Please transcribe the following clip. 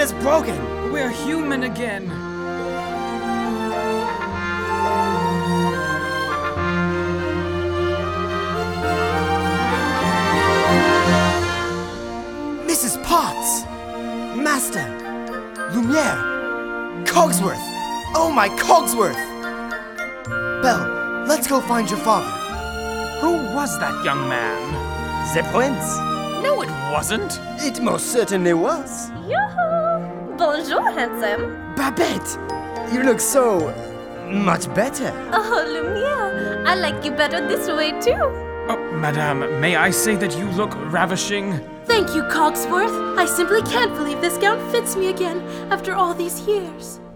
has broken. We're human again. Mrs. Potts! Master! Lumiere! Cogsworth! Oh, my Cogsworth! Belle, let's go find your father. Who was that young man? The prince. No, it wasn't. It most certainly was. Yoo-hoo! Bonjour, handsome. Babette! You look so... much better. Oh, Lumiere, I like you better this way too. Oh, madame, may I say that you look ravishing? Thank you, Cogsworth. I simply can't believe this gown fits me again after all these years.